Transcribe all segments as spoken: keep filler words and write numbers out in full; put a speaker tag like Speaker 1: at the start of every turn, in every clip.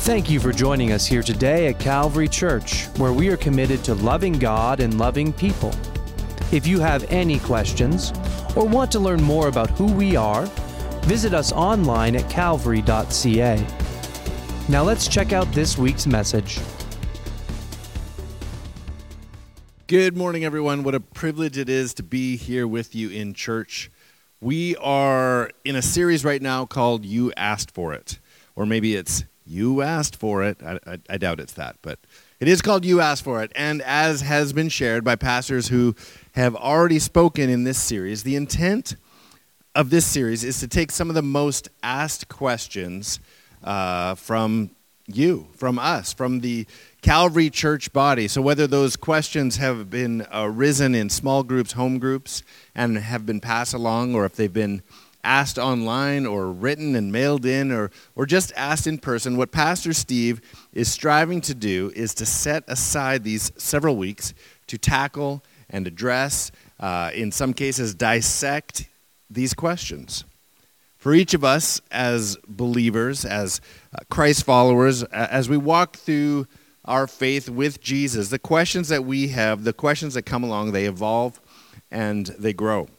Speaker 1: Thank you for joining us here today at Calvary Church, where we are committed to loving God and loving people. If you have any questions or want to learn more about who we are, visit us online at calvary dot c a. Now let's check out this week's message.
Speaker 2: Good morning, everyone. What a privilege it is to be here with you in church. We are in a series right now called You Asked For It, or maybe it's You Asked For It. I, I, I doubt it's that, but it is called You Asked For It. And as has been shared by pastors who have already spoken in this series, the intent of this series is to take some of the most asked questions uh, from you, from us, from the Calvary Church body. So whether those questions have been uh, risen in small groups, home groups, and have been passed along, or if they've been asked online or written and mailed in, or or just asked in person, what Pastor Steve is striving to do is to set aside these several weeks to tackle and address, uh, in some cases dissect these questions. For each of us as believers, as uh, Christ followers, as we walk through our faith with Jesus, the questions that we have, the questions that come along, they evolve and they grow.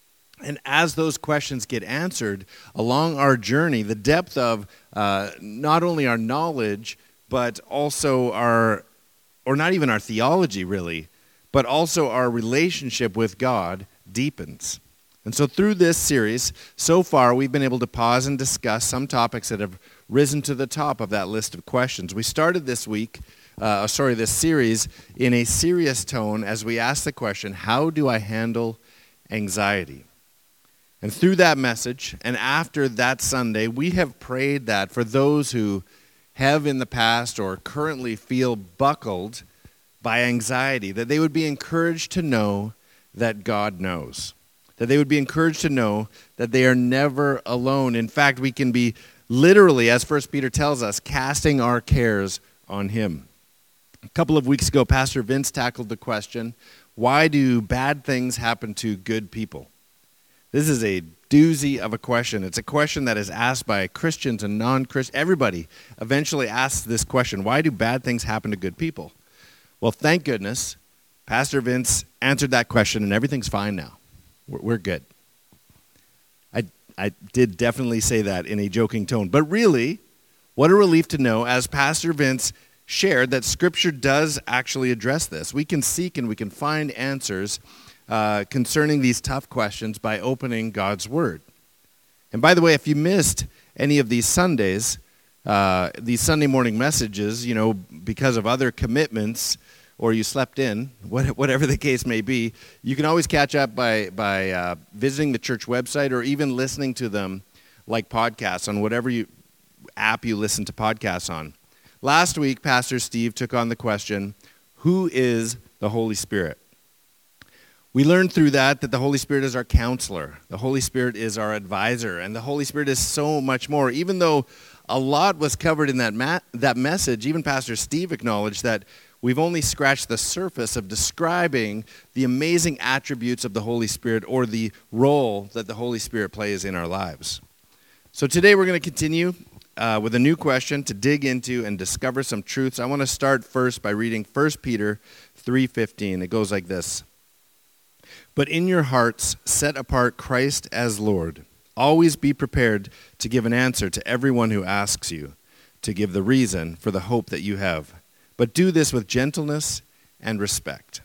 Speaker 2: And as those questions get answered along our journey, the depth of uh, not only our knowledge, but also our, or not even our theology really, but also our relationship with God deepens. And so through this series, so far we've been able to pause and discuss some topics that have risen to the top of that list of questions. We started this week, uh, sorry, this series in a serious tone as we asked the question, how do I handle anxiety? And through that message, and after that Sunday, we have prayed that for those who have in the past or currently feel buckled by anxiety, that they would be encouraged to know that God knows. That they would be encouraged to know that they are never alone. In fact, we can be literally, as First Peter tells us, casting our cares on Him. A couple of weeks ago, Pastor Vince tackled the question, why do bad things happen to good people? This is a doozy of a question. It's a question that is asked by Christians and non-Christians. Everybody eventually asks this question, why do bad things happen to good people? Well, thank goodness, Pastor Vince answered that question, and everything's fine now. We're good. I I did definitely say that in a joking tone. But really, what a relief to know, as Pastor Vince shared, that Scripture does actually address this. We can seek and we can find answers uh, concerning these tough questions by opening God's Word. And by the way, if you missed any of these Sundays, uh, these Sunday morning messages, you know, because of other commitments, or you slept in, whatever the case may be, you can always catch up by by uh, visiting the church website or even listening to them like podcasts on whatever you, app you listen to podcasts on. Last week, Pastor Steve took on the question, who is the Holy Spirit? We learned through that that the Holy Spirit is our counselor. The Holy Spirit is our advisor. And the Holy Spirit is so much more. Even though a lot was covered in that ma- that message, even Pastor Steve acknowledged that we've only scratched the surface of describing the amazing attributes of the Holy Spirit or the role that the Holy Spirit plays in our lives. So today we're going to continue uh, with a new question to dig into and discover some truths. I want to start first by reading First Peter three fifteen. It goes like this. But in your hearts set apart Christ as Lord. Always be prepared to give an answer to everyone who asks you, to give the reason for the hope that you have. But do this with gentleness and respect.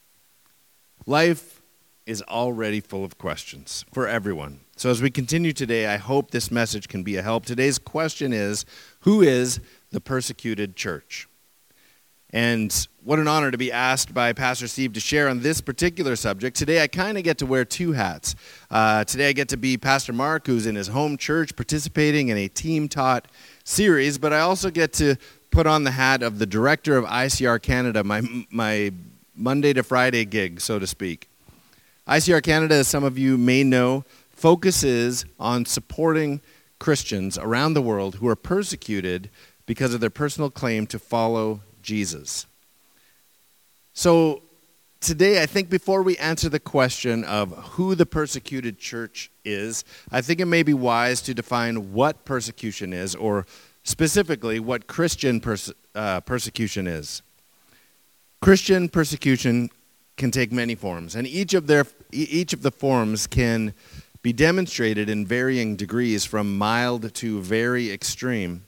Speaker 2: Life is already full of questions for everyone. So as we continue today, I hope this message can be a help. Today's question is, who is the persecuted church? And what an honor to be asked by Pastor Steve to share on this particular subject. Today I kind of get to wear two hats. Uh, today I get to be Pastor Mark, who's in his home church participating in a team-taught series, but I also get to put on the hat of the director of I C R Canada, my my Monday to Friday gig, so to speak. I C R Canada, as some of you may know, focuses on supporting Christians around the world who are persecuted because of their personal claim to follow Jesus. So today, I think before we answer the question of who the persecuted church is, I think it may be wise to define what persecution is, or specifically what Christian perse- uh, persecution is. Christian persecution can take many forms, and each of their each of the forms can be demonstrated in varying degrees, from mild to very extreme.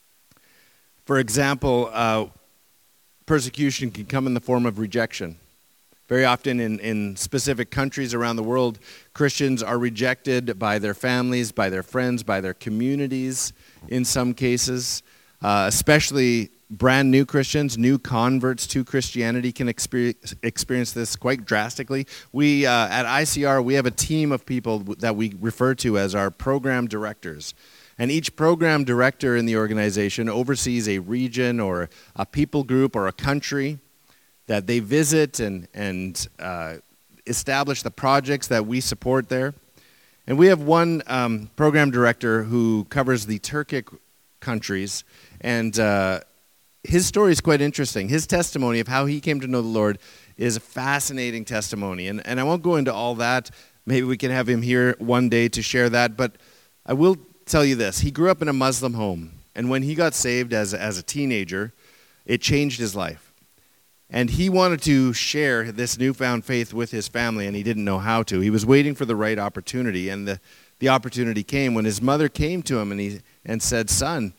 Speaker 2: For example, uh, persecution can come in the form of rejection. Very often in, in specific countries around the world, Christians are rejected by their families, by their friends, by their communities in some cases. Uh, especially brand new Christians, new converts to Christianity can experience, experience this quite drastically. We, uh, at I C R, we have a team of people that we refer to as our program directors. And each program director in the organization oversees a region or a people group or a country that they visit and, and uh, establish the projects that we support there. And we have one um, program director who covers the Turkic countries, and uh, his story is quite interesting. His testimony of how he came to know the Lord is a fascinating testimony. And, and I won't go into all that. Maybe we can have him here one day to share that. But I will tell you this. He grew up in a Muslim home. And when he got saved as, as a teenager, it changed his life. And he wanted to share this newfound faith with his family, and he didn't know how to. He was waiting for the right opportunity. And the, the opportunity came when his mother came to him and, he, and said, "Son,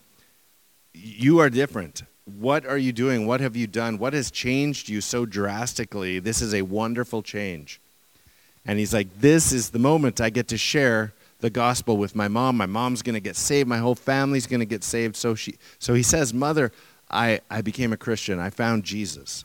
Speaker 2: you are different. What are you doing? What have you done? What has changed you so drastically? This is a wonderful change." And he's like, "This is the moment I get to share the gospel with my mom. My mom's going to get saved. My whole family's going to get saved." So she, so he says, "Mother, I, I became a Christian. I found Jesus."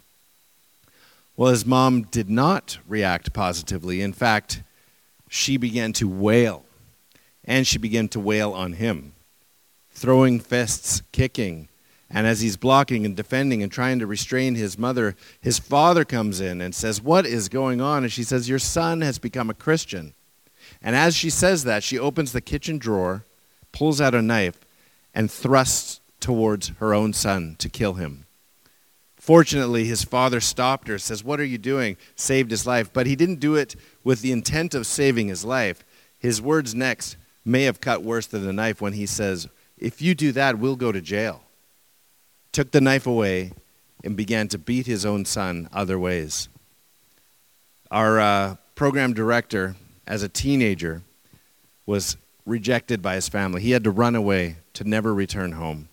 Speaker 2: Well, his mom did not react positively. In fact, she began to wail. And she began to wail on him, throwing fists, kicking. And as he's blocking and defending and trying to restrain his mother, his father comes in and says, "What is going on?" And she says, "Your son has become a Christian." And as she says that, she opens the kitchen drawer, pulls out a knife, and thrusts towards her own son to kill him. Fortunately, his father stopped her, says, "What are you doing?" Saved his life. But he didn't do it with the intent of saving his life. His words next may have cut worse than the knife when he says, "If you do that, we'll go to jail." Took the knife away and began to beat his own son other ways. Our uh, program director, as a teenager, was rejected by his family. He had to run away to never return home.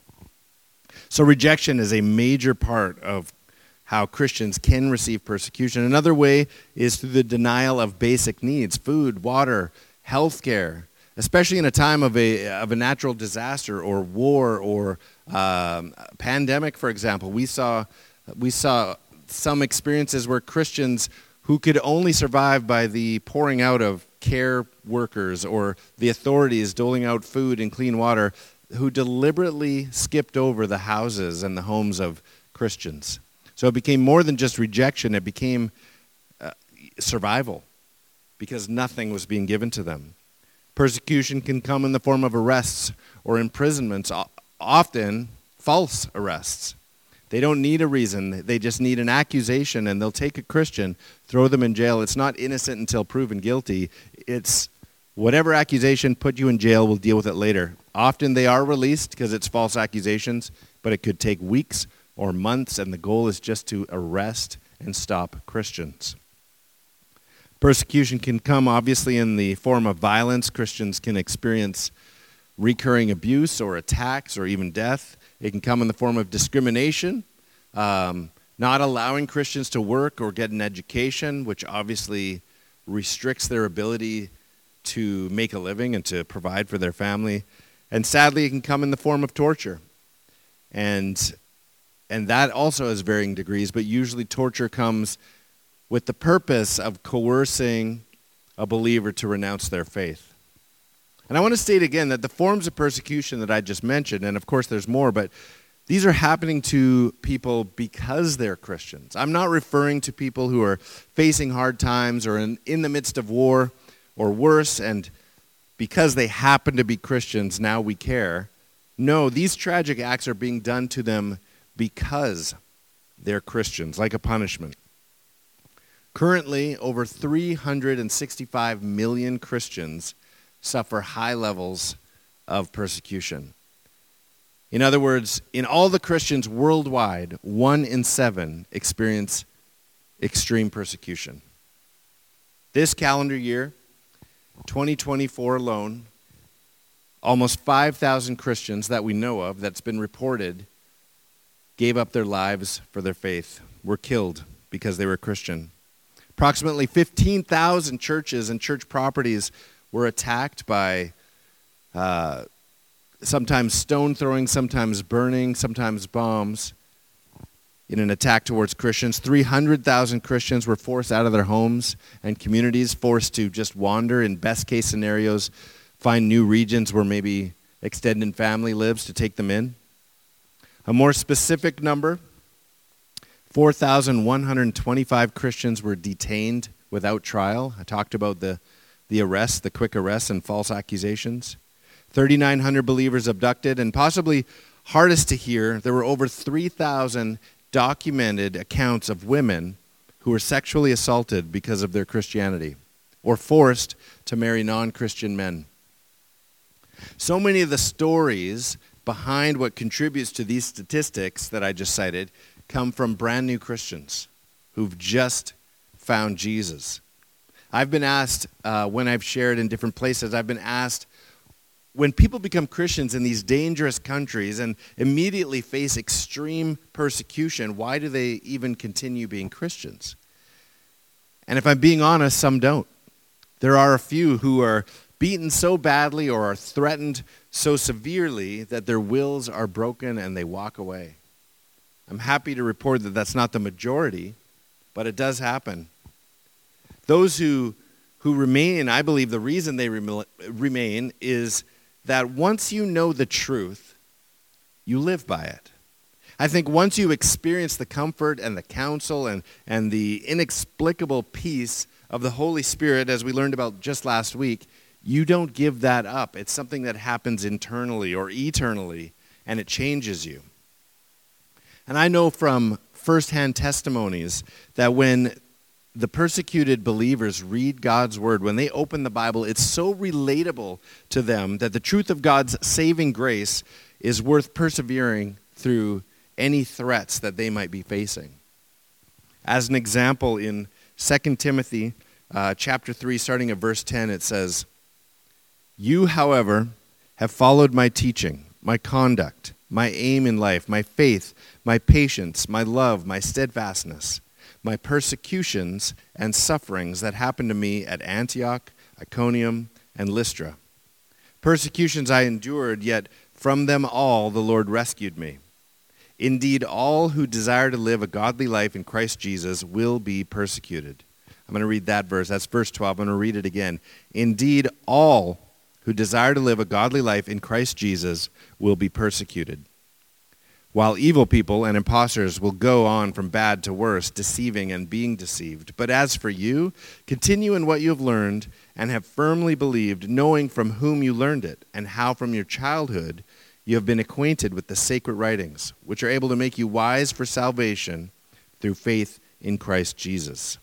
Speaker 2: So rejection is a major part of how Christians can receive persecution. Another way is through the denial of basic needs: food, water, health care, especially in a time of a of a natural disaster or war or um, pandemic, for example. We saw we saw some experiences where Christians who could only survive by the pouring out of care workers or the authorities doling out food and clean water, who deliberately skipped over the houses and the homes of Christians. So it became more than just rejection, it became uh, survival, because nothing was being given to them. Persecution can come in the form of arrests or imprisonments, often false arrests. They don't need a reason, they just need an accusation, and they'll take a Christian, throw them in jail. It's not innocent until proven guilty. It's whatever accusation put you in jail, we'll deal with it later. Often they are released because it's false accusations, but it could take weeks or months, and the goal is just to arrest and stop Christians. Persecution can come, obviously, in the form of violence. Christians can experience recurring abuse or attacks or even death. It can come in the form of discrimination, um, not allowing Christians to work or get an education, which obviously restricts their ability to make a living and to provide for their family. And sadly, it can come in the form of torture. And, and that also has varying degrees, but usually torture comes with the purpose of coercing a believer to renounce their faith. And I want to state again that the forms of persecution that I just mentioned, and of course there's more, but these are happening to people because they're Christians. I'm not referring to people who are facing hard times or in, in the midst of war or worse, and because they happen to be Christians, now we care. No, these tragic acts are being done to them because they're Christians, like a punishment. Currently, over three hundred sixty-five million Christians suffer high levels of persecution. In other words, in all the Christians worldwide, one in seven experience extreme persecution. This calendar year, twenty twenty-four alone, almost five thousand Christians that we know of, that's been reported, gave up their lives for their faith, were killed because they were Christian. Approximately fifteen thousand churches and church properties were attacked by uh, sometimes stone throwing, sometimes burning, sometimes bombs in an attack towards Christians. three hundred thousand Christians were forced out of their homes and communities, forced to just wander, in best case scenarios, find new regions where maybe extended family lives to take them in. A more specific number, four thousand one hundred twenty-five Christians were detained without trial. I talked about the, the arrests, the quick arrests and false accusations. three thousand nine hundred believers abducted, and possibly hardest to hear, there were over three thousand documented accounts of women who were sexually assaulted because of their Christianity or forced to marry non-Christian men. So many of the stories behind what contributes to these statistics that I just cited come from brand new Christians who've just found Jesus. I've been asked, uh, when I've shared in different places, I've been asked, when people become Christians in these dangerous countries and immediately face extreme persecution, why do they even continue being Christians? And if I'm being honest, some don't. There are a few who are beaten so badly or are threatened so severely that their wills are broken and they walk away. I'm happy to report that that's not the majority, but it does happen. Those who who remain, I believe the reason they rem- remain is that once you know the truth, you live by it. I think once you experience the comfort and the counsel and, and the inexplicable peace of the Holy Spirit, as we learned about just last week, you don't give that up. It's something that happens internally or eternally, and it changes you. And I know from firsthand testimonies that when the persecuted believers read God's word, when they open the Bible, it's so relatable to them that the truth of God's saving grace is worth persevering through any threats that they might be facing. As an example, in Second Timothy uh, chapter three, starting at verse ten, it says, "You, however, have followed my teaching, my conduct, my aim in life, my faith, my patience, my love, my steadfastness, my persecutions and sufferings that happened to me at Antioch, Iconium, and Lystra. Persecutions I endured, yet from them all the Lord rescued me. Indeed, all who desire to live a godly life in Christ Jesus will be persecuted." I'm going to read that verse. That's verse twelve. I'm going to read it again. "Indeed, all who desire to live a godly life in Christ Jesus will be persecuted, while evil people and impostors will go on from bad to worse, deceiving and being deceived. But as for you, continue in what you have learned and have firmly believed, knowing from whom you learned it, and how from your childhood you have been acquainted with the sacred writings, which are able to make you wise for salvation through faith in Christ Jesus."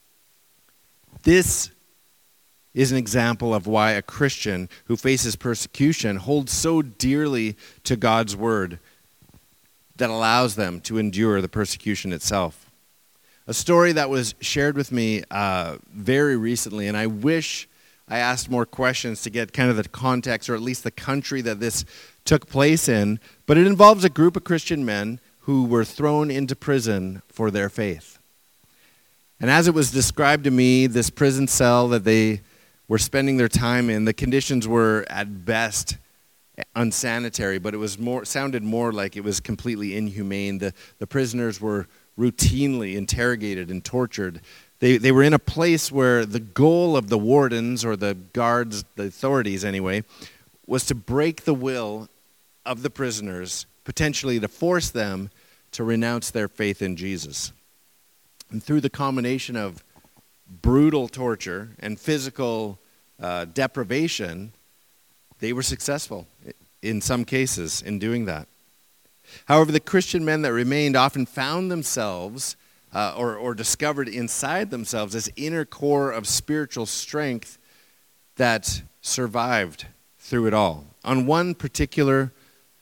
Speaker 2: This is an example of why a Christian who faces persecution holds so dearly to God's word that allows them to endure the persecution itself. A story that was shared with me uh, very recently, and I wish I asked more questions to get kind of the context or at least the country that this took place in, but it involves a group of Christian men who were thrown into prison for their faith. And as it was described to me, this prison cell that they were spending their time in, the conditions were at best unsanitary, but it was more sounded more like it was completely inhumane. The the prisoners were routinely interrogated and tortured. They they were in a place where the goal of the wardens or the guards, the authorities anyway, was to break the will of the prisoners, potentially to force them to renounce their faith in Jesus. And through the combination of brutal torture and physical uh, deprivation, they were successful in some cases in doing that. However, the Christian men that remained often found themselves uh, or, or discovered inside themselves this inner core of spiritual strength that survived through it all. On one particular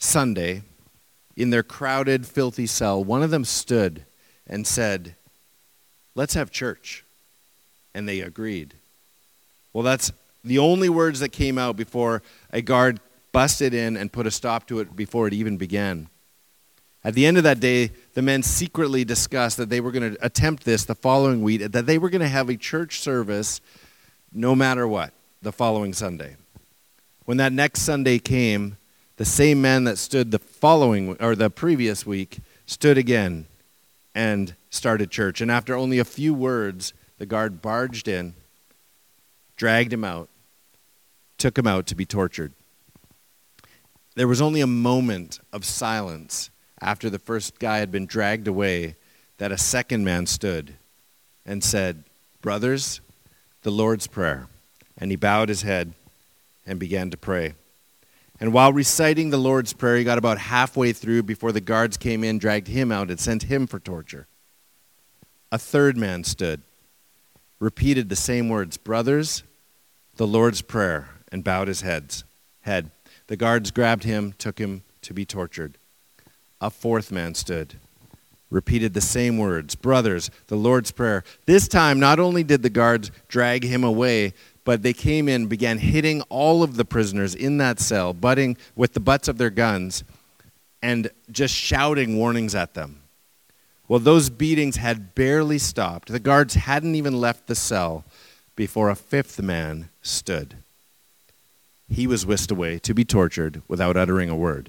Speaker 2: Sunday, in their crowded, filthy cell, one of them stood and said, "Let's have church." And they agreed. Well, that's the only words that came out before a guard busted in and put a stop to it before it even began. At the end of that day, the men secretly discussed that they were going to attempt this the following week, that they were going to have a church service no matter what the following Sunday. When that next Sunday came, the same man that stood the following or the previous week stood again and started church. And after only a few words, the guard barged in, dragged him out, took him out to be tortured. There was only a moment of silence after the first guy had been dragged away that a second man stood and said, "Brothers, the Lord's Prayer." And he bowed his head and began to pray. And while reciting the Lord's Prayer, he got about halfway through before the guards came in, dragged him out, and sent him for torture. A third man stood, repeated the same words, "Brothers, the Lord's Prayer," and bowed his heads, head. The guards grabbed him, took him to be tortured. A fourth man stood, repeated the same words, "Brothers, the Lord's Prayer." This time, not only did the guards drag him away, but they came in, began hitting all of the prisoners in that cell, butting with the butts of their guns, and just shouting warnings at them. Well, those beatings had barely stopped. The guards hadn't even left the cell before a fifth man stood. He was whisked away to be tortured without uttering a word.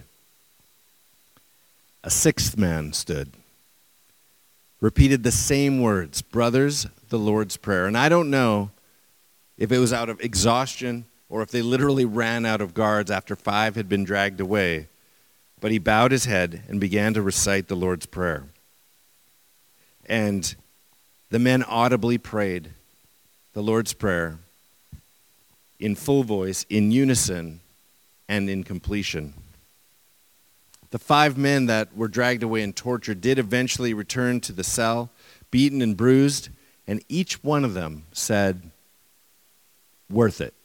Speaker 2: A sixth man stood, repeated the same words, "Brothers, the Lord's Prayer." And I don't know if it was out of exhaustion or if they literally ran out of guards after five had been dragged away, but he bowed his head and began to recite the Lord's Prayer. And the men audibly prayed the Lord's Prayer in full voice, in unison, and in completion. The five men that were dragged away and tortured did eventually return to the cell, beaten and bruised, and each one of them said, "Worth it."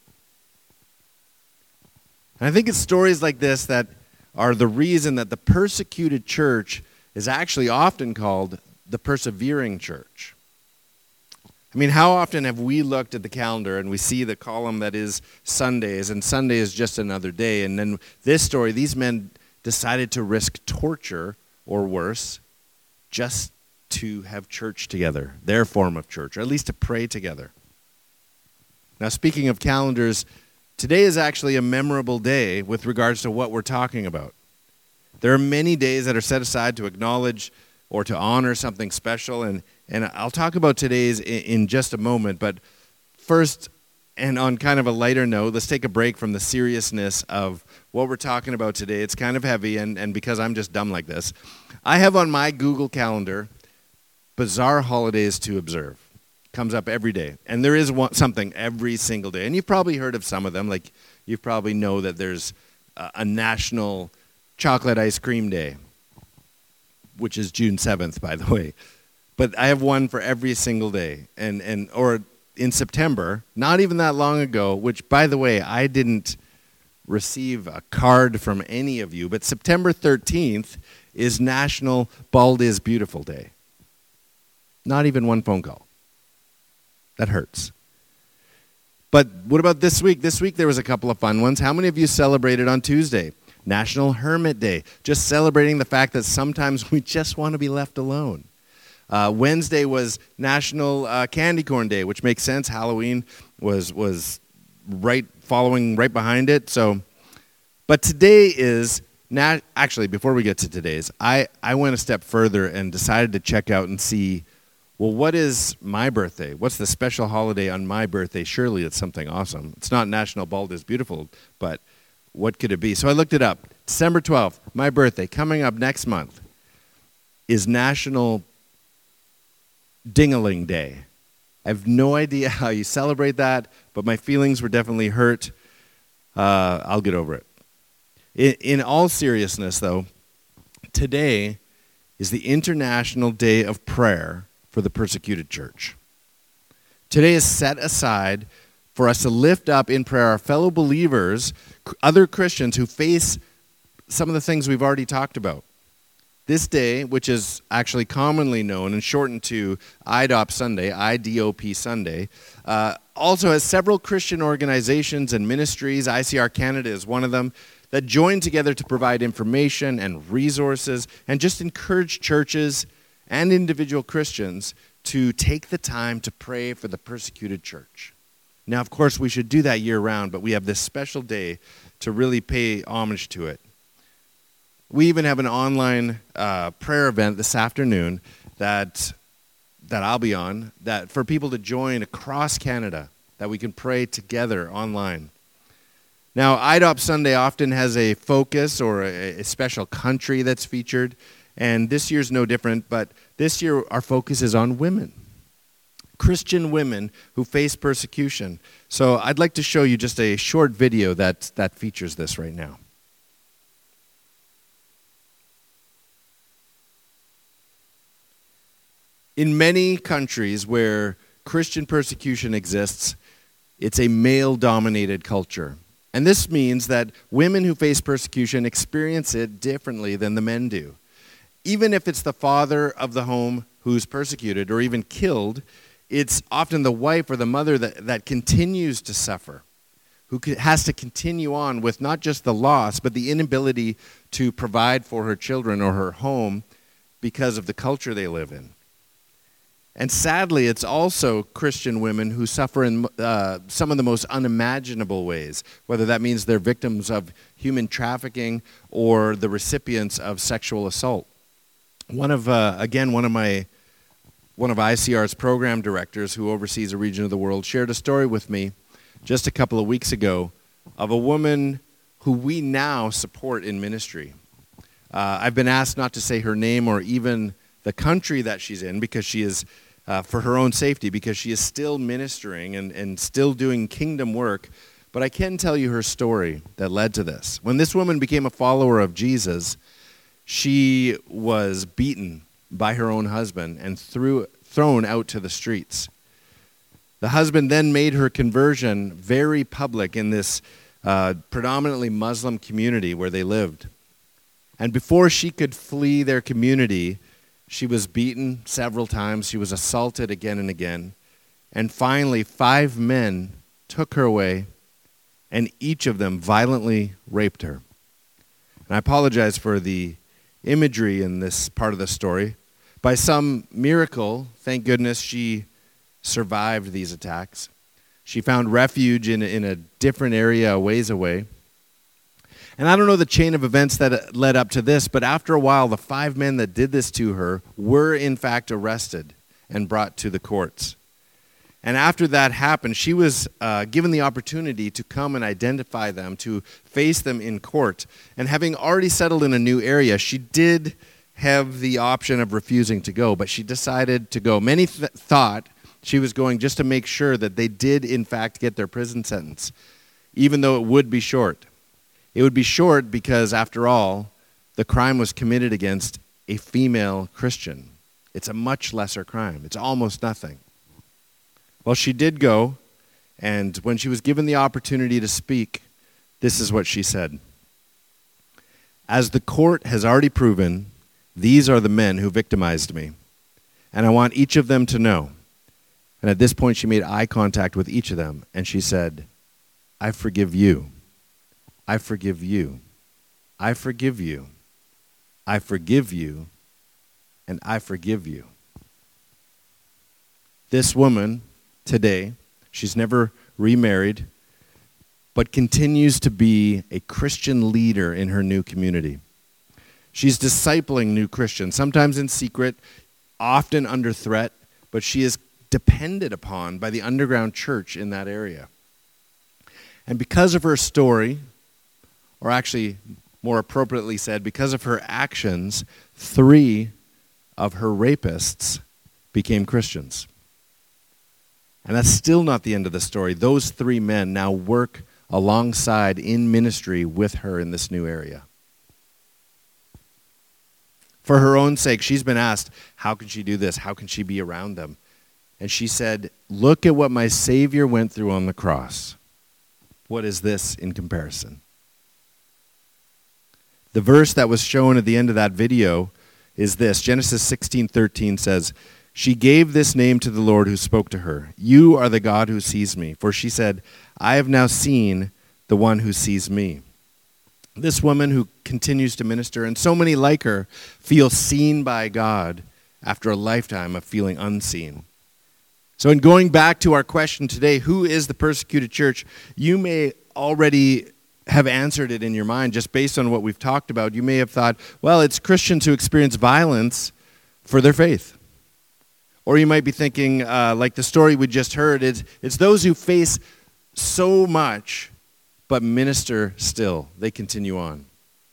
Speaker 2: And I think it's stories like this that are the reason that the persecuted church is actually often called the persevering church. I mean, how often have we looked at the calendar and we see the column that is Sundays, and Sunday is just another day, and then this story, these men decided to risk torture or worse just to have church together, their form of church, or at least to pray together. Now, speaking of calendars, today is actually a memorable day with regards to what we're talking about. There are many days that are set aside to acknowledge or to honor something special, and, and I'll talk about today's in, in just a moment, but first, and on kind of a lighter note, let's take a break from the seriousness of what we're talking about today. It's kind of heavy, and, and because I'm just dumb like this, I have on my Google Calendar bizarre holidays to observe. Comes up every day, and there is one, something every single day, and you've probably heard of some of them. Like you probably know that there's a, a National Chocolate Ice Cream Day, which is June seventh, by the way. But I have one for every single day, and and or in September, not even that long ago. Which, by the way, I didn't receive a card from any of you, but September thirteenth is National Bald is Beautiful Day. Not even one phone call. That hurts. But what about this week? This week there was a couple of fun ones. How many of you celebrated on Tuesday? National Hermit Day. Just celebrating the fact that sometimes we just want to be left alone. Uh, Wednesday was National uh, Candy Corn Day, which makes sense. Halloween was was right following right behind it. So, but today is nat- actually before we get to today's, I I went a step further and decided to check out and see. Well, what is my birthday? What's the special holiday on my birthday? Surely it's something awesome. It's not National Bald is Beautiful, but what could it be? So I looked it up. December twelfth, my birthday, coming up next month, is National Ding-a-ling Day. I have no idea how you celebrate that, but my feelings were definitely hurt. Uh, I'll get over it. In, in all seriousness, though, today is the International Day of Prayer for the persecuted church. Today is set aside for us to lift up in prayer our fellow believers, other Christians who face some of the things we've already talked about. This day, which is actually commonly known and shortened to I D O P Sunday, I D O P Sunday, uh, also has several Christian organizations and ministries. I C R Canada is one of them, that join together to provide information and resources and just encourage churches and individual Christians to take the time to pray for the persecuted church. Now, of course, we should do that year-round, but we have this special day to really pay homage to it. We even have an online uh, prayer event this afternoon that that I'll be on, that for people to join across Canada, that we can pray together online. Now, I D O P Sunday often has a focus or a, a special country that's featured, and this year's no different, but this year our focus is on women, Christian women who face persecution. So I'd like to show you just a short video that, that features this right now. In many countries where Christian persecution exists, it's a male-dominated culture. And this means that women who face persecution experience it differently than the men do. Even if it's the father of the home who's persecuted or even killed, it's often the wife or the mother that, that continues to suffer, who has to continue on with not just the loss, but the inability to provide for her children or her home because of the culture they live in. And sadly, it's also Christian women who suffer in uh, some of the most unimaginable ways, whether that means they're victims of human trafficking or the recipients of sexual assault. One of, uh, again, one of my, one of I C R's program directors who oversees a region of the world shared a story with me just a couple of weeks ago of a woman who we now support in ministry. Uh, I've been asked not to say her name or even the country that she's in, because she is, uh, for her own safety, because she is still ministering and, and still doing kingdom work. But I can tell you her story that led to this. When this woman became a follower of Jesus, she was beaten by her own husband and threw, thrown out to the streets. The husband then made her conversion very public in this uh, predominantly Muslim community where they lived. And before she could flee their community, she was beaten several times. She was assaulted again and again. And finally, five men took her away, and each of them violently raped her. And I apologize for the imagery in this part of the story. By some miracle, thank goodness, she survived these attacks. She found refuge in, in a different area a ways away. And I don't know the chain of events that led up to this, but after a while, the five men that did this to her were in fact arrested and brought to the courts. And after that happened, she was uh, given the opportunity to come and identify them, to face them in court. And having already settled in a new area, she did have the option of refusing to go, but she decided to go. Many th- thought she was going just to make sure that they did in fact get their prison sentence, even though it would be short. It would be short because, after all, the crime was committed against a female Christian. It's a much lesser crime. It's almost nothing. Well, she did go, and when she was given the opportunity to speak, this is what she said. As the court has already proven, these are the men who victimized me, and I want each of them to know. And at this point, she made eye contact with each of them, and she said, I forgive you. I forgive you. I forgive you. I forgive you. And I forgive you. This woman today, she's never remarried, but continues to be a Christian leader in her new community. She's discipling new Christians, sometimes in secret, often under threat, but she is depended upon by the underground church in that area. And because of her story, or actually, more appropriately said, because of her actions, three of her rapists became Christians. And that's still not the end of the story. Those three men now work alongside in ministry with her in this new area. For her own sake, she's been asked, how can she do this? How can she be around them? And she said, look at what my Savior went through on the cross. What is this in comparison? The verse that was shown at the end of that video is this. Genesis sixteen thirteen says, "She gave this name to the Lord who spoke to her. You are the God who sees me. For she said, I have now seen the one who sees me." This woman who continues to minister, and so many like her, feel seen by God after a lifetime of feeling unseen. So in going back to our question today, who is the persecuted church? You may already have answered it in your mind just based on what we've talked about. You may have thought, well, it's Christians who experience violence for their faith. Or you might be thinking, uh, like the story we just heard, it's, it's those who face so much but minister still. They continue on.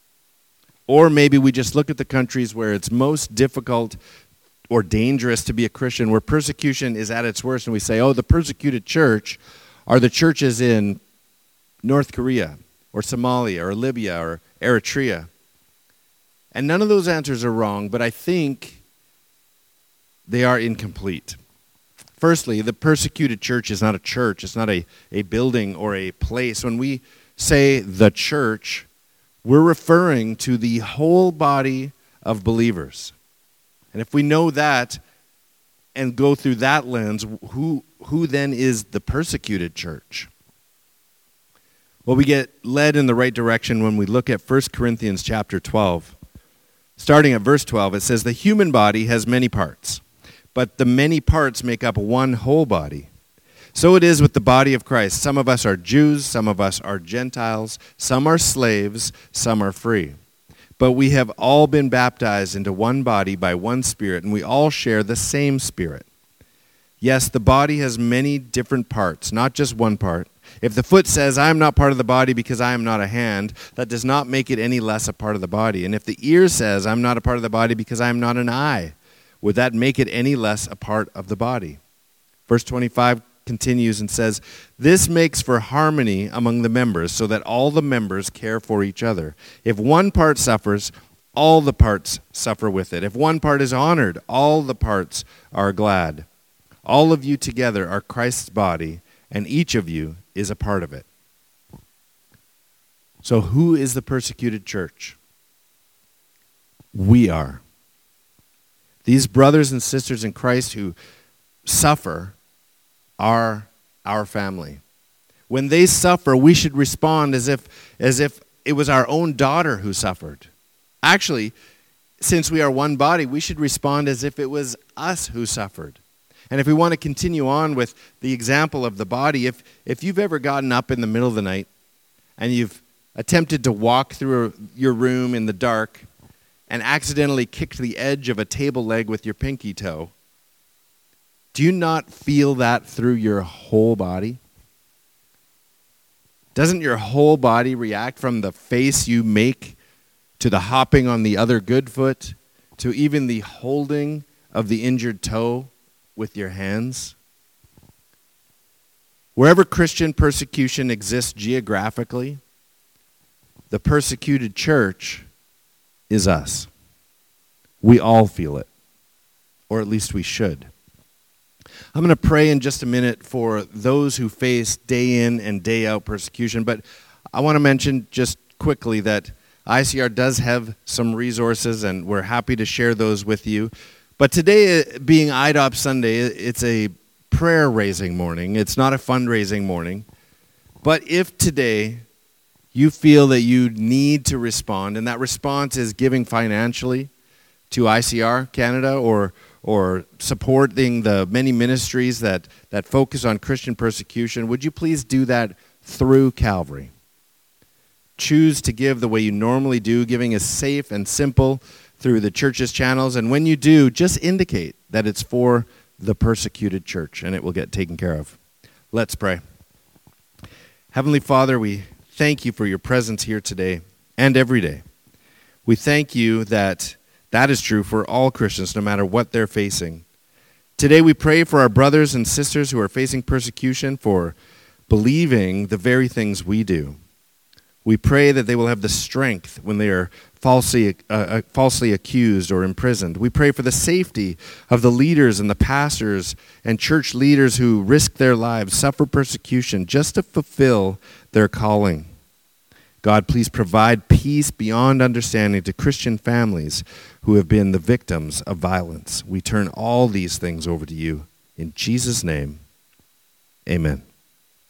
Speaker 2: Or maybe we just look at the countries where it's most difficult or dangerous to be a Christian, where persecution is at its worst, and we say, oh, the persecuted church are the churches in North Korea or Somalia or Libya or Eritrea. And none of those answers are wrong, but I think they are incomplete. Firstly, the persecuted church is not a church. It's not a, a building or a place. When we say the church, we're referring to the whole body of believers. And if we know that and go through that lens, who, who then is the persecuted church? Well, we get led in the right direction when we look at First Corinthians chapter twelve. Starting at verse twelve, it says, "The human body has many parts, but the many parts make up one whole body. So it is with the body of Christ. Some of us are Jews, some of us are Gentiles, some are slaves, some are free. But we have all been baptized into one body by one Spirit, and we all share the same Spirit. Yes, the body has many different parts, not just one part. If the foot says, I am not part of the body because I am not a hand, that does not make it any less a part of the body. And if the ear says, I am not a part of the body because I am not an eye, would that make it any less a part of the body?" Verse twenty-five continues and says, "This makes for harmony among the members, so that all the members care for each other. If one part suffers, all the parts suffer with it. If one part is honored, all the parts are glad. All of you together are Christ's body, and each of you is a part of it." So who is the persecuted church? We are. These brothers and sisters in Christ who suffer are our family. When they suffer, we should respond as if, as if it was our own daughter who suffered. Actually, since we are one body, we should respond as if it was us who suffered. And if we want to continue on with the example of the body, if, if you've ever gotten up in the middle of the night and you've attempted to walk through your room in the dark and accidentally kicked the edge of a table leg with your pinky toe, do you not feel that through your whole body? Doesn't your whole body react, from the face you make to the hopping on the other good foot to even the holding of the injured toe with your hands? Wherever Christian persecution exists geographically, the persecuted church is us. We all feel it, or at least we should. I'm going to pray in just a minute for those who face day in and day out persecution, but I want to mention just quickly that I C R does have some resources, and we're happy to share those with you. But today, being I D O P Sunday, it's a prayer-raising morning. It's not a fundraising morning. But if today you feel that you need to respond, and that response is giving financially to I C R Canada, or or supporting the many ministries that, that focus on Christian persecution, would you please do that through Calvary? Choose to give the way you normally do. Giving is safe and simple through the church's channels. And when you do, just indicate that it's for the persecuted church, and it will get taken care of. Let's pray. Heavenly Father, we thank you for your presence here today and every day. We thank you that that is true for all Christians, no matter what they're facing. Today we pray for our brothers and sisters who are facing persecution for believing the very things we do. We pray that they will have the strength when they are falsely, uh, falsely accused or imprisoned. We pray for the safety of the leaders and the pastors and church leaders who risk their lives, suffer persecution just to fulfill their calling. God, please provide peace beyond understanding to Christian families who have been the victims of violence. We turn all these things over to you. In Jesus' name, amen.